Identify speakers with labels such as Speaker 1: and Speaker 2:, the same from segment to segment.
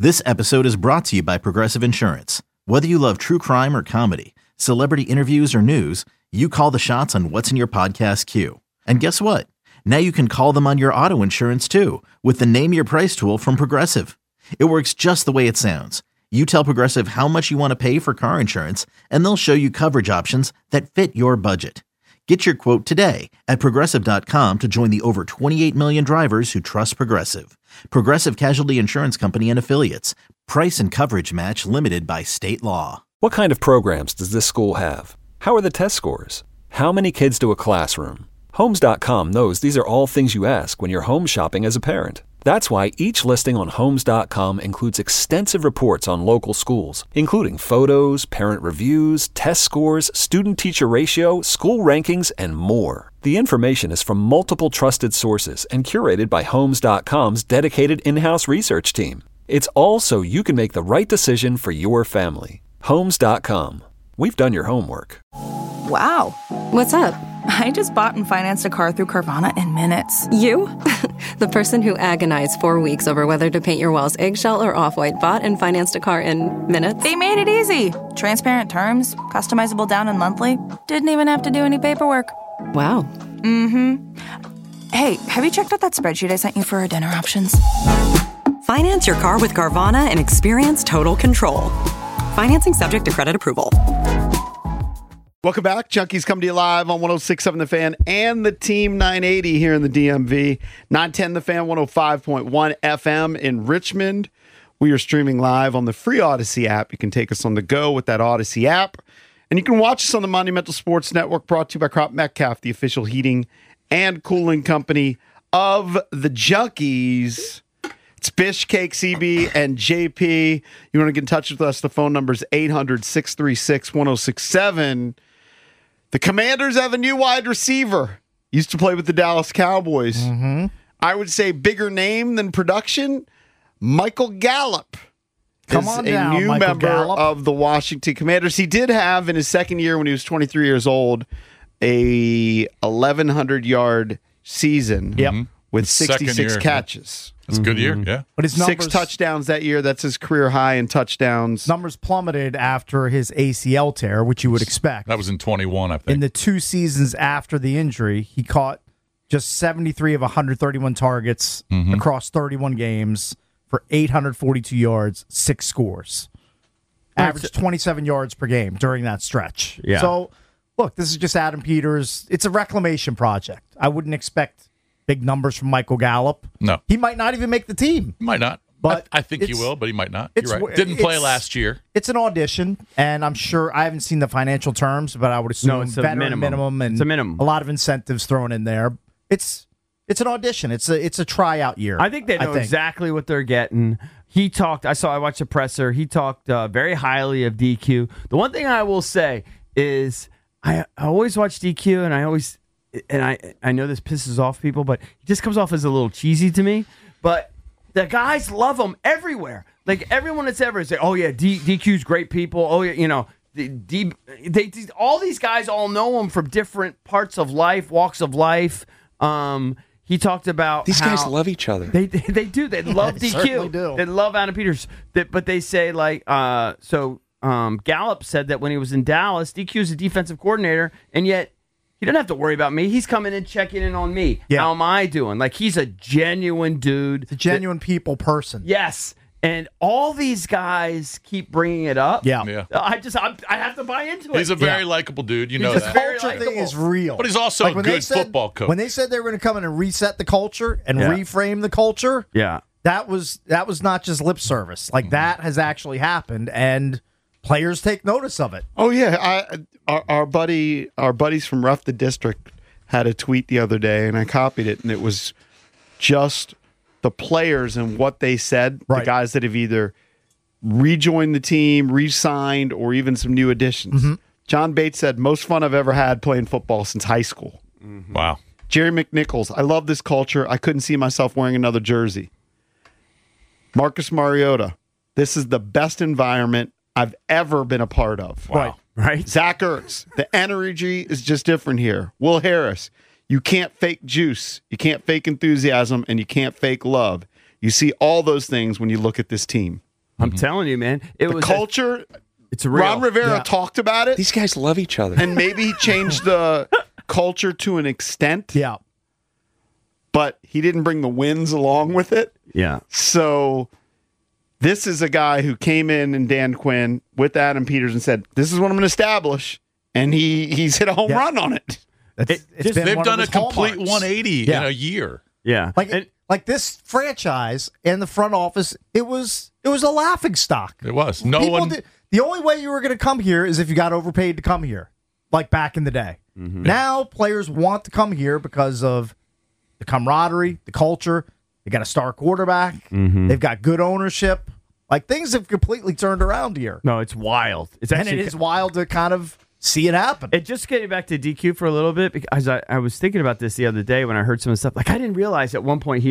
Speaker 1: This episode is brought to you by Progressive Insurance. Whether you love true crime or comedy, celebrity interviews or news, you call the shots on what's in your podcast queue. And guess what? Now you can call them on your auto insurance too with the Name Your Price tool from Progressive. It works just the way it sounds. You tell Progressive how much you want to pay for car insurance, and they'll show you coverage options that fit your budget. Get your quote today at Progressive.com to join the over 28 million drivers who trust Progressive. Progressive Casualty Insurance Company and Affiliates. Price and coverage match limited by state law.
Speaker 2: What kind of programs does this school have? How are the test scores? How many kids to a classroom? Homes.com knows these are all things you ask when you're home shopping as a parent. That's why each listing on Homes.com includes extensive reports on local schools, including photos, parent reviews, test scores, student-teacher ratio, school rankings, and more. The information is from multiple trusted sources and curated by Homes.com's dedicated in-house research team. It's all so you can make the right decision for your family. Homes.com. We've done your homework.
Speaker 3: Wow.
Speaker 4: What's up?
Speaker 3: I just bought and financed a car through Carvana in minutes.
Speaker 4: You? The person who agonized 4 weeks over whether to paint your walls eggshell or off-white bought and financed a car in minutes?
Speaker 3: They made it easy. Transparent terms, customizable down and monthly. Didn't even have to do any paperwork.
Speaker 4: Wow.
Speaker 3: Mm-hmm. Hey, have you checked out that spreadsheet I sent you for our dinner options?
Speaker 5: Finance your car with Carvana and experience total control. Financing subject to credit approval.
Speaker 6: Welcome back. Junkies come to you live on 106.7 The Fan and the Team 980 here in the DMV. 910 The Fan, 105.1 FM in Richmond. We are streaming live on the free Odyssey app. You can take us on the go with that Odyssey app. And you can watch us on the Monumental Sports Network, brought to you by Crop Metcalf, the official heating and cooling company of the Junkies. It's Bish, Cake, CB, and JP. You want to get in touch with us, the phone number is 800-636-1067. The Commanders have a new wide receiver. Used to play with the Dallas Cowboys.
Speaker 7: Mm-hmm.
Speaker 6: I would say bigger name than production. Michael Gallup
Speaker 7: Come
Speaker 6: is
Speaker 7: on
Speaker 6: a
Speaker 7: down,
Speaker 6: new
Speaker 7: Michael
Speaker 6: member
Speaker 7: Gallup.
Speaker 6: of the Washington Commanders. He did have, in his second year when he was 23 years old, a 1,100-yard season with
Speaker 8: Second
Speaker 6: 66
Speaker 8: year,
Speaker 6: catches.
Speaker 8: That's a good year, yeah.
Speaker 7: But his numbers,
Speaker 6: 6 touchdowns that year. That's his career high in touchdowns.
Speaker 7: numbers plummeted after his ACL tear, which you would expect.
Speaker 8: That was in 21, I think.
Speaker 7: In the 2 seasons after the injury, he caught just 73 of 131 targets across 31 games for 842 yards, 6 scores. Averaged 27 yards per game during that stretch.
Speaker 9: Yeah.
Speaker 7: So, look, this is just Adam Peters. It's a reclamation project. I wouldn't expect big numbers from Michael Gallup.
Speaker 8: No.
Speaker 7: He might not even make the team.
Speaker 8: He might not.
Speaker 7: But
Speaker 8: I think he
Speaker 7: it's-
Speaker 8: will, but he might not.
Speaker 7: it's-
Speaker 8: You're right. Didn't play
Speaker 7: it's-
Speaker 8: last year.
Speaker 7: It's an audition, and I'm sure I haven't seen the financial terms, but I would assume
Speaker 9: No, it's a
Speaker 7: veteran
Speaker 9: minimum.
Speaker 7: and
Speaker 9: It's a minimum.
Speaker 7: a lot of incentives thrown in there. It's an audition. It's a tryout year.
Speaker 9: I think they know exactly what they're getting. He talked. I watched the presser. He talked very highly of DQ. The one thing I will say is I always watch DQ, and I know this pisses off people, but he just comes off as a little cheesy to me. But the guys love him everywhere. Like everyone that's ever say, "Oh yeah, DQ's great people." Oh yeah, you know, all these guys all know him from different parts of life, walks of life. He talked about
Speaker 10: These
Speaker 9: how
Speaker 10: guys love each other.
Speaker 9: They do. They love
Speaker 7: They certainly
Speaker 9: DQ.
Speaker 7: do.
Speaker 9: They love Adam Peters. But they say like Gallup said that when he was in Dallas, DQ's a defensive coordinator, and yet he doesn't have to worry about me. He's coming in checking in on me.
Speaker 7: Yeah.
Speaker 9: How am I doing? Like he's a genuine dude.
Speaker 7: It's a genuine people person.
Speaker 9: Yes. And all these guys keep bringing it up.
Speaker 7: Yeah.
Speaker 8: Yeah.
Speaker 9: I have to buy into it.
Speaker 8: He's a very likable dude. You know
Speaker 9: He's
Speaker 8: that.
Speaker 9: very
Speaker 7: Culture thing
Speaker 9: likable.
Speaker 7: is real.
Speaker 8: But he's also a
Speaker 7: when
Speaker 8: good
Speaker 7: they said-
Speaker 8: football coach.
Speaker 7: When they said they were going to come in and reset the culture and
Speaker 9: Yeah.
Speaker 7: reframe the culture,
Speaker 9: Yeah.
Speaker 7: that was not just lip service. Like that has actually happened, and players take notice of it.
Speaker 6: Oh yeah, our buddies from Rough the District had a tweet the other day, and I copied it, and it was just the players and what they said. The
Speaker 7: Right.
Speaker 6: guys that have either rejoined the team, re-signed, or even some new additions. John Bates said, "Most fun I've ever had playing football since high school."
Speaker 8: Wow.
Speaker 6: Jerry McNichols, "I love this culture. I couldn't see myself wearing another jersey." Marcus Mariota, "This is the best environment I've ever been a part of."
Speaker 8: Wow.
Speaker 9: Right.
Speaker 6: Zach Ertz, "The energy is just different here." Will Harris, "You can't fake juice, you can't fake enthusiasm, and you can't fake love. You see all those things when you look at this team."
Speaker 9: I'm telling you, man. It
Speaker 6: The
Speaker 9: was
Speaker 6: culture.
Speaker 9: it's real.
Speaker 6: Ron Rivera talked about it,
Speaker 10: These guys love each other.
Speaker 6: and maybe he changed the culture to an extent,
Speaker 7: Yeah.
Speaker 6: but he didn't bring the wins along with it.
Speaker 9: Yeah.
Speaker 6: So this is a guy who came in and Dan Quinn with Adam Peters and said, "This is what I'm going to establish," and he's hit a home run on it.
Speaker 7: It's been
Speaker 8: They've
Speaker 7: one
Speaker 8: done
Speaker 7: of
Speaker 8: a
Speaker 7: his
Speaker 8: complete
Speaker 7: hallmarks.
Speaker 8: 180 in a year.
Speaker 9: Yeah.
Speaker 7: Like this franchise and the front office, it was a laughing stock.
Speaker 8: It was.
Speaker 7: The only way you were going to come here is if you got overpaid to come here, like back in the day. Now players want to come here because of the camaraderie, the culture. They got a star quarterback. They've got good ownership. Like things have completely turned around here.
Speaker 9: No, it's wild. It's
Speaker 7: And
Speaker 9: actually
Speaker 7: it is wild to kind of see it happen.
Speaker 9: It just getting back to DQ for a little bit, because I was thinking about this the other day when I heard some of the stuff. Like I didn't realize at one point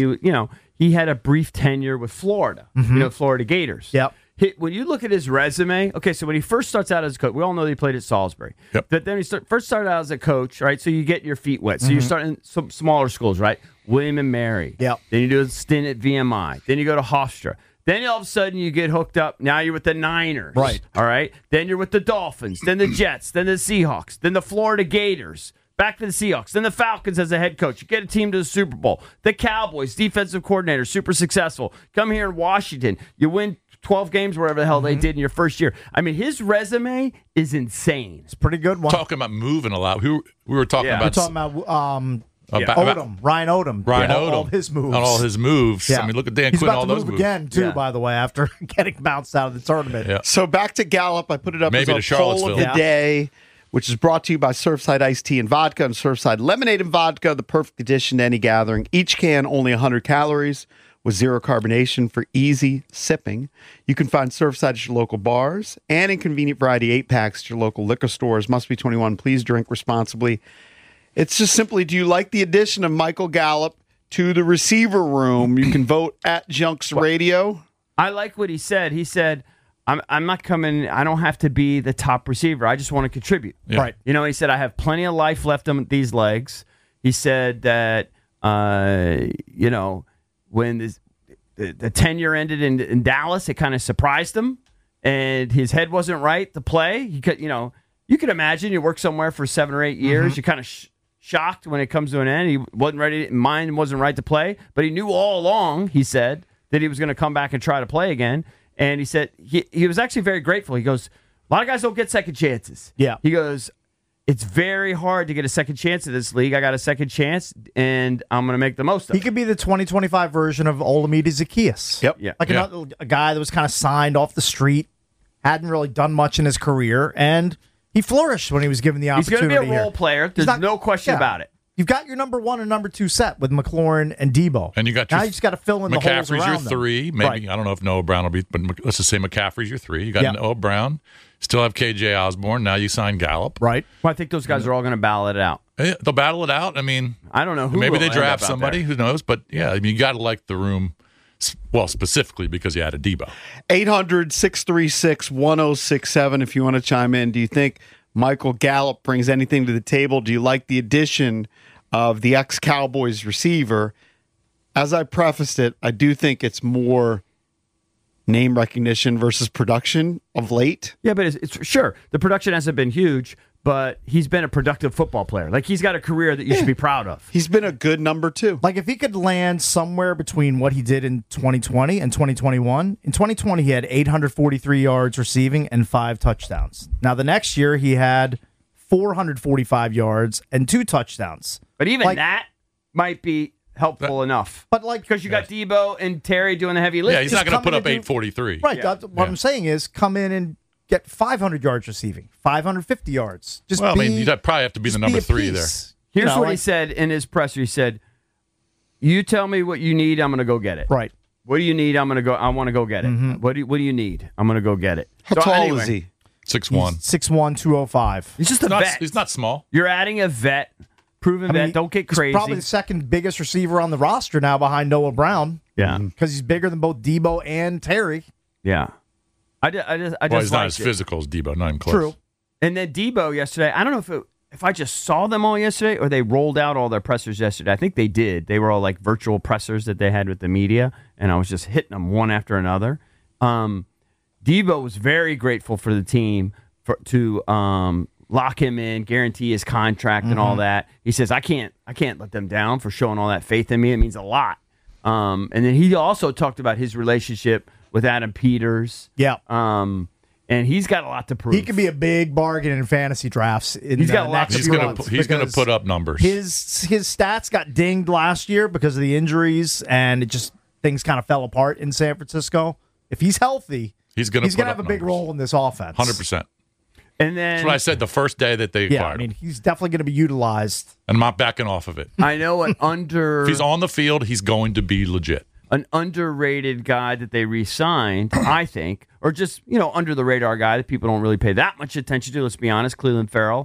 Speaker 9: he had a brief tenure with Florida, Florida Gators.
Speaker 7: Yep.
Speaker 9: When you look at his resume, okay, so when he first starts out as a coach, we all know that he played at Salisbury.
Speaker 8: Yep.
Speaker 9: But then he first started out as a coach, right? So you get your feet wet. So you're starting in some smaller schools, right? William and Mary.
Speaker 7: Yep.
Speaker 9: Then you do a stint at VMI. Then you go to Hofstra. Then all of a sudden you get hooked up. Now you're with the Niners.
Speaker 7: Right.
Speaker 9: All right. Then you're with the Dolphins. Then the Jets. Then the Seahawks. Then the Florida Gators. Back to the Seahawks. Then the Falcons as a head coach. You get a team to the Super Bowl. The Cowboys, defensive coordinator, super successful. Come here in Washington. You win 12 games, wherever the hell they did in your first year. I mean, his resume is insane.
Speaker 7: It's a pretty good one.
Speaker 8: Talking about moving a lot. We were talking
Speaker 9: Yeah.
Speaker 8: about.
Speaker 7: We're talking about
Speaker 8: about
Speaker 7: Odom, Ryan Odom.
Speaker 8: Ryan Odom.
Speaker 7: All of his moves.
Speaker 8: On all his moves.
Speaker 7: Yeah.
Speaker 8: I mean, look at Dan
Speaker 7: He's
Speaker 8: Quinn,
Speaker 7: about
Speaker 8: all
Speaker 7: to
Speaker 8: those
Speaker 7: move
Speaker 8: moves.
Speaker 7: again, too,
Speaker 9: Yeah.
Speaker 7: by the way, after getting bounced out of the tournament.
Speaker 8: Yeah.
Speaker 6: So back to Gallup, I put it up
Speaker 8: Maybe
Speaker 6: as
Speaker 8: to
Speaker 6: a poll of
Speaker 8: Charlottesville.
Speaker 6: the
Speaker 7: Yeah.
Speaker 6: day, which is brought to you by Surfside Iced Tea and Vodka and Surfside Lemonade and Vodka, the perfect addition to any gathering. Each can only 100 calories with zero carbonation for easy sipping. You can find Surfside at your local bars and in convenient variety 8-packs at your local liquor stores. Must be 21. Please drink responsibly. It's just simply, do you like the addition of Michael Gallup to the receiver room? You can vote at Junks Radio.
Speaker 9: I like what he said. He said, I'm not coming, I don't have to be the top receiver. I just want to contribute.
Speaker 8: Yeah.
Speaker 7: Right.
Speaker 9: You know, he said, I have plenty of life left on these legs. He said that, when the tenure ended in Dallas, it kind of surprised him, and his head wasn't right to play. He could, you could imagine you work somewhere for 7 or 8 years. You're kind of shocked when it comes to an end. He wasn't ready. Mind wasn't right to play, but he knew all along. He said that he was going to come back and try to play again. And he said he was actually very grateful. He goes, a lot of guys don't get second chances.
Speaker 7: Yeah.
Speaker 9: He goes, it's very hard to get a second chance in this league. I got a second chance, and I'm going to make the most of
Speaker 7: He
Speaker 9: it.
Speaker 7: could be the 2025 version of Olamide Zacchaeus.
Speaker 6: Yep.
Speaker 9: Yeah.
Speaker 7: Like
Speaker 8: Yeah.
Speaker 7: a guy that was kind of signed off the street, hadn't really done much in his career, and he flourished when he was given the
Speaker 9: He's going
Speaker 7: opportunity.
Speaker 9: to be a role
Speaker 7: here.
Speaker 9: player.
Speaker 7: He's
Speaker 9: There's
Speaker 7: not-
Speaker 9: no question
Speaker 7: yeah.
Speaker 9: about it.
Speaker 7: You've got your number 1 and number 2 set with McLaurin and Debo.
Speaker 8: And you got
Speaker 7: now
Speaker 8: your
Speaker 7: you just got to fill in the holes
Speaker 8: McCaffrey's
Speaker 7: around
Speaker 8: your
Speaker 7: them.
Speaker 8: 3. Maybe
Speaker 7: Right.
Speaker 8: I don't know if Noah Brown will be, but let's just say McCaffrey's your 3. You got
Speaker 7: Yeah.
Speaker 8: Noah Brown. Still have KJ Osborne. Now you sign Gallup.
Speaker 7: Right.
Speaker 9: Well, I think those guys are all going to ballot it out.
Speaker 8: They'll battle it out. I mean,
Speaker 9: I don't know who.
Speaker 8: maybe
Speaker 9: will
Speaker 8: they
Speaker 9: end
Speaker 8: draft
Speaker 9: up out
Speaker 8: somebody.
Speaker 9: there.
Speaker 8: Who knows? But yeah, I mean, you got to like the room. Well, specifically because you had a Debo.
Speaker 6: 800-636-1067 if you want to chime in. Do you think Michael Gallup brings anything to the table? Do you like the addition of the ex-Cowboys receiver? As I prefaced it, I do think it's more name recognition versus production of late.
Speaker 9: Yeah, but it's sure the production hasn't been huge, but he's been a productive football player. Like he's got a career that you should be proud of.
Speaker 6: He's been a good number 2.
Speaker 7: Like if he could land somewhere between what he did in 2020 and 2021. In 2020, he had 843 yards receiving and 5 touchdowns. Now the next year, he had 445 yards and 2 touchdowns.
Speaker 9: But even
Speaker 7: Like-
Speaker 9: that might be helpful enough.
Speaker 7: But like
Speaker 9: Because you got Debo and Terry doing the heavy lifting.
Speaker 8: Yeah, he's not going to
Speaker 7: come
Speaker 8: put
Speaker 7: in
Speaker 8: up
Speaker 7: and do-
Speaker 8: 843.
Speaker 7: Right.
Speaker 9: Yeah.
Speaker 7: That's what I'm saying is come in and get 500 yards receiving, 550 yards. Just
Speaker 8: Well, I
Speaker 7: be,
Speaker 8: mean, you'd probably have to be the
Speaker 7: just
Speaker 8: number
Speaker 7: a
Speaker 8: 3 there.
Speaker 7: piece.
Speaker 9: Here's
Speaker 7: You know,
Speaker 9: what he
Speaker 7: like-
Speaker 9: said in his presser. He said, "You tell me what you need. I'm going to go get it.
Speaker 7: Right.
Speaker 9: What do you need? I want to go get it. What do you need? I'm going to go get it."
Speaker 6: How
Speaker 9: So
Speaker 6: tall
Speaker 9: anyway,
Speaker 6: is he?
Speaker 8: 6'1".
Speaker 7: 6'1", 205.
Speaker 9: He's just a vet.
Speaker 8: He's not small.
Speaker 9: You're adding a vet, proven vet. Don't get crazy.
Speaker 7: He's probably the second biggest receiver on the roster now behind Noah Brown.
Speaker 9: Yeah.
Speaker 7: Because he's bigger than both Debo and Terry.
Speaker 9: Yeah. I just
Speaker 8: Well, he's not
Speaker 9: liked
Speaker 8: as
Speaker 9: it.
Speaker 8: physical as Debo. Not even close.
Speaker 7: True.
Speaker 9: And then Debo yesterday, I don't know if I just saw them all yesterday or they rolled out all their pressers yesterday. I think they did. They were all like virtual pressers that they had with the media, and I was just hitting them one after another. Debo was very grateful for the team to lock him in, guarantee his contract and all that. He says, I can't let them down for showing all that faith in me. It means a lot. And then he also talked about his relationship with Adam Peters.
Speaker 7: Yeah.
Speaker 9: And he's got a lot to prove.
Speaker 7: He could be a big bargain in fantasy drafts.
Speaker 9: He's got a lot to
Speaker 7: prove.
Speaker 8: He's going to put up numbers.
Speaker 7: His stats got dinged last year because of the injuries, and things kind of fell apart in San Francisco. If he's healthy, he's going to have a big role in this offense.
Speaker 8: 100%.
Speaker 9: And then
Speaker 8: that's what I said the first day that they acquired him.
Speaker 7: He's definitely going to be utilized.
Speaker 8: And I'm not backing off of it.
Speaker 9: I know if he's
Speaker 8: on the field, he's going to be legit.
Speaker 9: An underrated guy that they re-signed, I think, or just, under the radar guy that people don't really pay that much attention to, let's be honest, Cleveland Farrell.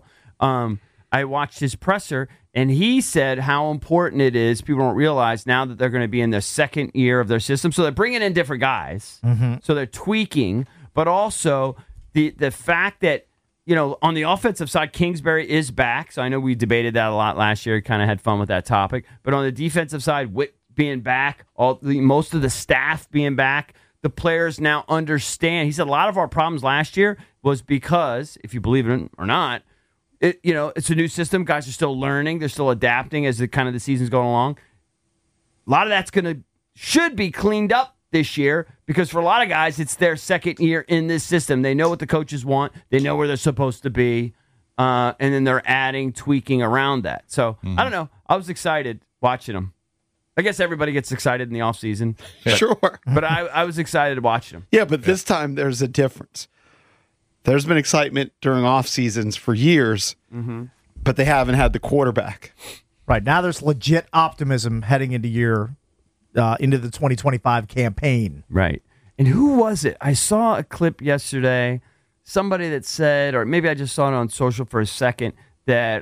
Speaker 9: I watched his presser, and he said how important it is. People don't realize now that they're going to be in their second year of their system. So they're bringing in different guys. So they're tweaking, but also the fact that, on the offensive side, Kingsbury is back. So I know we debated that a lot last year, kind of had fun with that topic. But on the defensive side, Witt being back, most of the staff being back, the players now understand. He said a lot of our problems last year was because, if you believe it or not, it's a new system. Guys are still learning. They're still adapting as the season's going along. A lot of that's should be cleaned up this year because for a lot of guys, it's their second year in this system. They know what the coaches want. They know where they're supposed to be. And then they're tweaking around that. So, I don't know. I was excited watching them. I guess everybody gets excited in the offseason.
Speaker 6: Sure.
Speaker 9: But I was excited watching them.
Speaker 6: Yeah, but this time there's a difference. There's been excitement during off seasons for years, but they haven't had the quarterback.
Speaker 7: Right. Now there's legit optimism heading into the 2025 campaign.
Speaker 9: Right. And who was it? I saw a clip yesterday, somebody that said, or maybe I just saw it on social for a second, that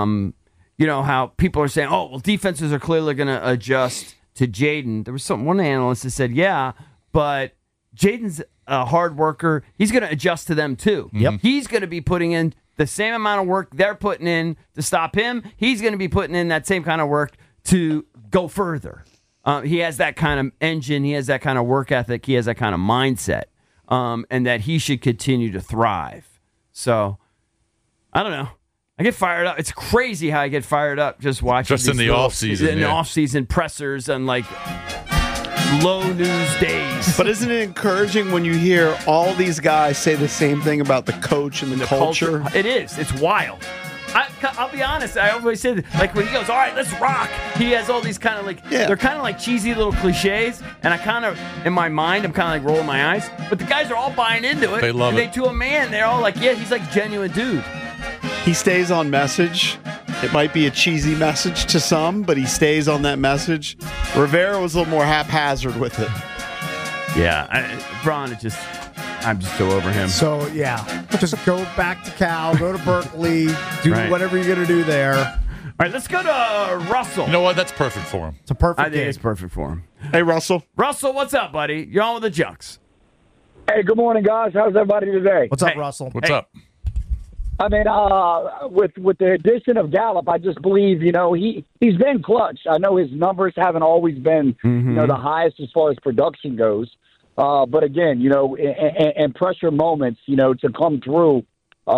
Speaker 9: how people are saying, oh, well, defenses are clearly going to adjust to Jaden. There was one analyst that said, yeah, but Jaden's a hard worker. He's going to adjust to them too.
Speaker 7: Yep.
Speaker 9: He's going to be putting in the same amount of work they're putting in to stop him. He's going to be putting in that same kind of work to go further. He has that kind of engine. He has that kind of work ethic. He has that kind of mindset, and that he should continue to thrive. So, I don't know. I get fired up. It's crazy how I get fired up just watching.
Speaker 8: Just in the offseason.
Speaker 9: In the offseason pressers and low news days.
Speaker 6: But isn't it encouraging when you hear all these guys say the same thing about the coach and the culture?
Speaker 9: It is. It's wild. I'll be honest. I always say that, when he goes, all right, let's rock. He has all these kind of they're kind of like cheesy little cliches. And I kind of, in my mind, I'm kind of rolling my eyes. But the guys are all buying into it.
Speaker 8: They love it.
Speaker 9: To a man, they're all like, yeah, he's like a genuine dude.
Speaker 6: He stays on message. It might be a cheesy message to some, but he stays on that message. Rivera was a little more haphazard with it.
Speaker 9: Yeah, Braun, I'm just so over him.
Speaker 7: So, just go back to Cal, go to Berkeley, do whatever you're going to do there.
Speaker 9: All right, let's go to Russell.
Speaker 8: You know what? That's perfect for him.
Speaker 7: It's a perfect
Speaker 9: I think it's perfect for him.
Speaker 6: Hey, Russell.
Speaker 9: Russell, what's up, buddy? You're on with the Junks.
Speaker 10: Hey, good morning, guys. How's everybody today?
Speaker 7: What's up, Russell?
Speaker 8: What's up?
Speaker 10: I mean, with the addition of Gallup, I just believe, he's been clutch. I know his numbers haven't always been, the highest as far as production goes. But again, in pressure moments, to come through,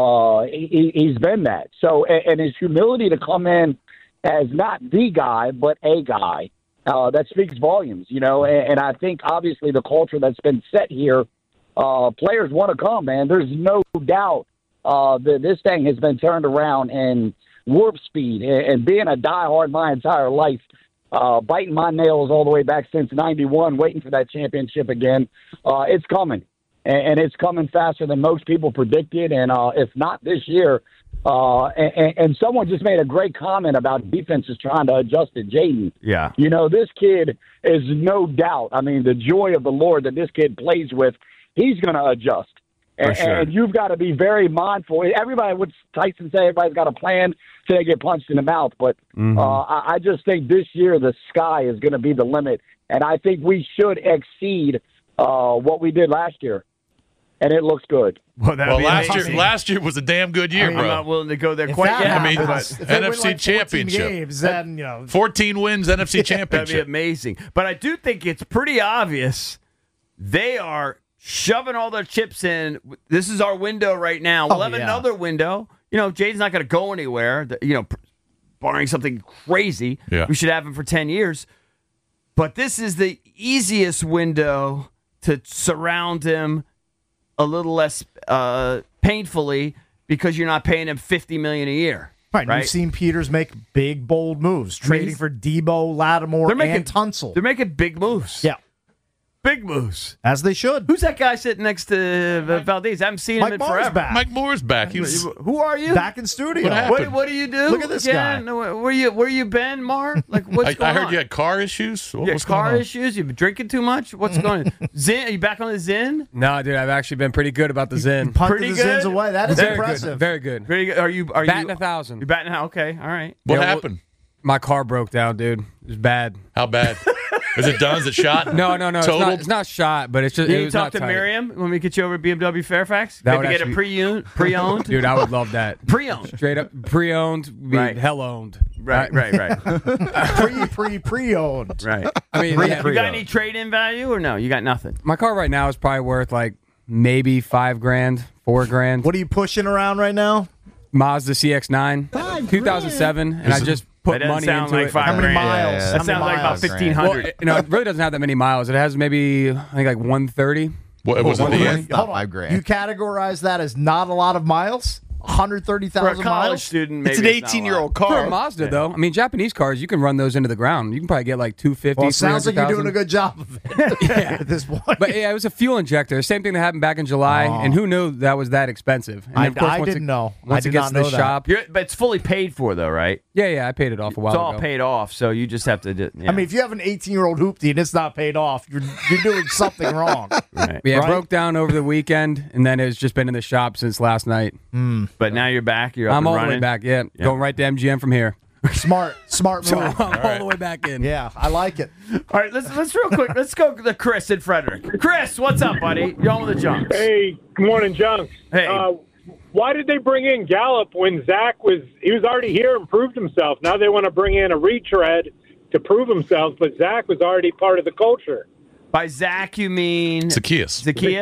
Speaker 10: he's been that. So, and his humility to come in as not the guy, but a guy, that speaks volumes, and I think obviously the culture that's been set here, players want to come, man. There's no doubt. This thing has been turned around in warp speed, and being a diehard my entire life, biting my nails all the way back since '91, waiting for that championship again. It's coming, and it's coming faster than most people predicted. And if not this year, and someone just made a great comment about defenses trying to adjust to Jaden.
Speaker 9: Yeah,
Speaker 10: this kid is no doubt. I mean, the joy of the Lord that this kid plays with, he's going to adjust. And you've got to be very mindful. Everybody, what's Tyson say? Everybody's got a plan till they get punched in the mouth. But I just think this year the sky is going to be the limit. And I think we should exceed what we did last year. And it looks good.
Speaker 8: Well, last year was a damn good year, bro.
Speaker 9: I'm not willing to go there quite yet.
Speaker 8: NFC Championship.
Speaker 7: Games, then,
Speaker 8: 14 wins, NFC Championship.
Speaker 9: That'd be amazing. But I do think it's pretty obvious they are shoving all their chips in. This is our window right now. We'll have another window. Jade's not going to go anywhere. Barring something crazy, we should have him for 10 years. But this is the easiest window to surround him a little less painfully because you're not paying him $50 million a year.
Speaker 7: Right. You've seen Peters make big, bold moves, trading for Debo, Lattimore, and Tunsil.
Speaker 9: They're making big moves.
Speaker 7: Yeah.
Speaker 9: Big moves.
Speaker 7: As they should.
Speaker 9: Who's that guy sitting next to Valdez? I haven't seen him in forever.
Speaker 7: Back.
Speaker 8: Mike Moore's back.
Speaker 9: Who are you?
Speaker 7: Back in studio.
Speaker 9: What do you do?
Speaker 7: Look at this guy.
Speaker 9: Where you been, Mar? Like, what's going on?
Speaker 8: I heard you had car issues.
Speaker 9: What's car issues? You've been drinking too much? What's going on? Zin? Are you back on the Zin?
Speaker 11: No, dude. I've actually been pretty good about the Zin.
Speaker 7: Pretty good. Zins away. That is
Speaker 11: very
Speaker 7: impressive.
Speaker 11: Good. Very good.
Speaker 9: Very good. Are you
Speaker 11: batting 1,000?
Speaker 9: You're batting? Okay. All right.
Speaker 8: What happened?
Speaker 11: My car broke down, dude. It was bad.
Speaker 8: How bad? Is it done? Is it shot?
Speaker 11: No. It's not shot, but it's just.
Speaker 9: Did you talk to Miriam when we get you over to BMW Fairfax? Maybe get it pre-owned?
Speaker 11: Dude, I would love that.
Speaker 9: Pre-owned.
Speaker 11: Straight up pre-owned, hell-owned.
Speaker 9: Right.
Speaker 7: Pre-owned.
Speaker 9: Right.
Speaker 11: I mean,
Speaker 9: you got any trade-in value or no? You got nothing?
Speaker 11: My car right now is probably worth like maybe $5,000, $4,000.
Speaker 7: What are you pushing around right now?
Speaker 11: Mazda CX-9, 2007, and I just put money into
Speaker 9: like
Speaker 11: it.
Speaker 7: How many miles?
Speaker 9: That sounds like about 1,500.
Speaker 11: Well, it really doesn't have that many miles. It has maybe, I think, like 130.
Speaker 8: What was it?
Speaker 7: Hold on. $5,000. You categorize that as not a lot of miles? 130,000
Speaker 9: miles? For a college
Speaker 7: miles?
Speaker 9: student, maybe
Speaker 6: it's an 18-year-old car.
Speaker 11: For a Mazda, though. I mean, Japanese cars, you can run those into the ground. You can probably get like 250,
Speaker 7: Well, it sounds like you're
Speaker 11: 300,000.
Speaker 7: doing a good job of it at this point.
Speaker 11: But yeah, it was a fuel injector. Same thing that happened back in July, and who knew that was that expensive? And
Speaker 7: I didn't know.
Speaker 11: Once it gets to the shop.
Speaker 9: But it's fully paid for, though, right?
Speaker 11: Yeah, I paid it off a while
Speaker 9: It's
Speaker 11: ago.
Speaker 9: all paid off, so you just have to.
Speaker 7: I mean, if you have an 18-year-old hoopty and it's not paid off, you're doing something wrong.
Speaker 9: Right.
Speaker 11: Yeah, it broke down over the weekend, and then it's just been in the shop since last night.
Speaker 9: But now you're back. You're up
Speaker 11: I'm
Speaker 9: and
Speaker 11: all
Speaker 9: running.
Speaker 11: the way back, yeah. Going right to MGM from here.
Speaker 7: Smart move.
Speaker 11: So I'm all the way back in.
Speaker 7: Yeah, I like it.
Speaker 9: All right, let's real quick. Let's go to Chris and Frederick. Chris, what's up, buddy? You're on with the Junks.
Speaker 12: Hey, good morning, Junks.
Speaker 9: Hey.
Speaker 12: Why did they bring in Gallup when Zach was already here and proved himself? Now they want to bring in a retread to prove himself, but Zach was already part of the culture.
Speaker 9: By Zach, you mean
Speaker 8: Zacchaeus.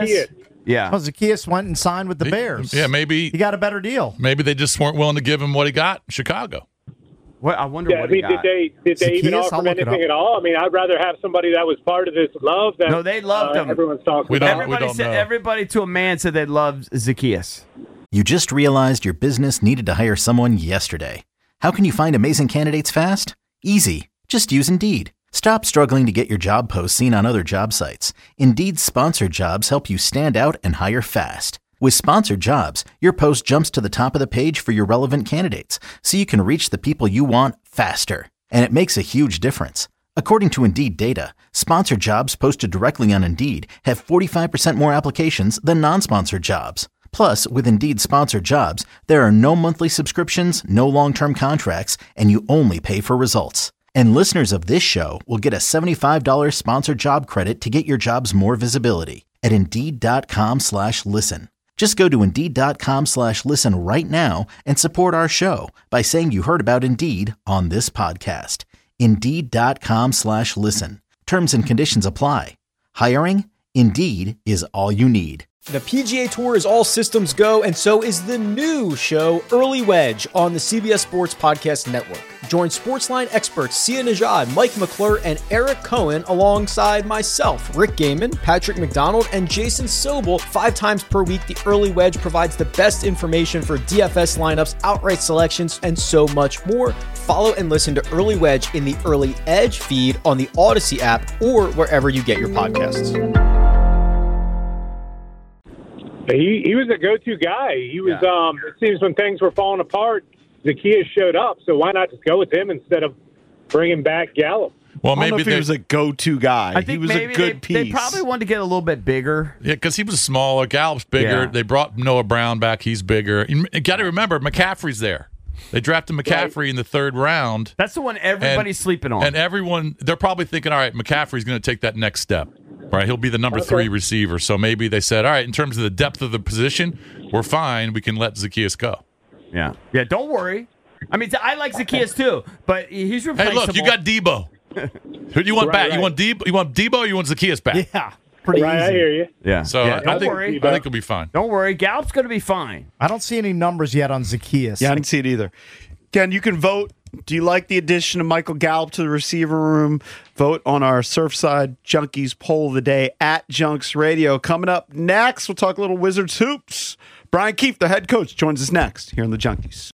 Speaker 9: Yeah.
Speaker 7: Well, Zacchaeus went and signed with the Bears.
Speaker 8: Yeah, maybe
Speaker 7: he got a better deal.
Speaker 8: Maybe they just weren't willing to give him what he got in Chicago.
Speaker 9: What I wonder what he got.
Speaker 12: Did they even offer him anything at all? I mean, I'd rather have somebody that was part of this love than
Speaker 9: no, they loved him.
Speaker 12: Everyone's talking about.
Speaker 9: Everybody to a man said they loved Zacchaeus.
Speaker 1: You just realized your business needed to hire someone yesterday. How can you find amazing candidates fast? Easy. Just use Indeed. Stop struggling to get your job posts seen on other job sites. Indeed's sponsored jobs help you stand out and hire fast. With sponsored jobs, your post jumps to the top of the page for your relevant candidates, so you can reach the people you want faster. And it makes a huge difference. According to Indeed data, sponsored jobs posted directly on Indeed have 45% more applications than non-sponsored jobs. Plus, with Indeed sponsored jobs, there are no monthly subscriptions, no long-term contracts, and you only pay for results. And listeners of this show will get a $75 sponsored job credit to get your jobs more visibility at Indeed.com/listen. Just go to Indeed.com/listen right now and support our show by saying you heard about Indeed on this podcast. Indeed.com/listen. Terms and conditions apply. Hiring? Indeed is all you need.
Speaker 13: The PGA Tour is all systems go, and so is the new show, Early Wedge, on the CBS Sports Podcast Network. Join Sportsline experts Sia Nejad, Mike McClure, and Eric Cohen alongside myself, Rick Gaiman, Patrick McDonald, and Jason Sobel 5 times per week. The Early Wedge provides the best information for DFS lineups, outright selections, and so much more. Follow and listen to Early Wedge in the Early Edge feed on the Odyssey app or wherever you get your podcasts.
Speaker 12: He was a go-to guy. He was. It seems when things were falling apart, Zacchaeus showed up. So why not just go with him instead of bringing back Gallup?
Speaker 8: Well,
Speaker 6: I don't know
Speaker 8: maybe
Speaker 6: if he was a go-to guy.
Speaker 9: I think
Speaker 6: he was
Speaker 9: maybe
Speaker 6: a good piece.
Speaker 9: They probably wanted to get a little bit bigger.
Speaker 8: Yeah, because he was smaller. Gallup's bigger.
Speaker 9: Yeah.
Speaker 8: They brought Noah Brown back. He's bigger. You got to remember, McCaffrey's there. They drafted McCaffrey in the 3rd round.
Speaker 9: That's the one everybody's sleeping on.
Speaker 8: And everyone, they're probably thinking, all right, McCaffrey's going to take that next step. Right, he'll be the number 3 receiver. So maybe they said, all right, in terms of the depth of the position, we're fine. We can let Zacchaeus go.
Speaker 9: Yeah, don't worry. I mean, I like Zacchaeus too, but he's replaceable.
Speaker 8: Hey, look, you got Debo. Who do you want back? You want Debo? You want Debo or you want Zacchaeus back?
Speaker 7: Yeah. pretty
Speaker 12: Right,
Speaker 7: easy.
Speaker 12: I hear you.
Speaker 9: Yeah.
Speaker 8: So
Speaker 9: Yeah,
Speaker 8: I
Speaker 9: don't
Speaker 8: think
Speaker 9: worry.
Speaker 8: he'll be fine.
Speaker 9: Don't worry. Gallup's going to be fine.
Speaker 7: I don't see any numbers yet on Zacchaeus.
Speaker 6: Yeah, I didn't see it either. Ken, you can vote. Do you like the addition of Michael Gallup to the receiver room? Vote on our Surfside Junkies poll of the day at Junks Radio. Coming up next, we'll talk a little Wizards hoops. Brian Keefe, the head coach, joins us next here on the Junkies.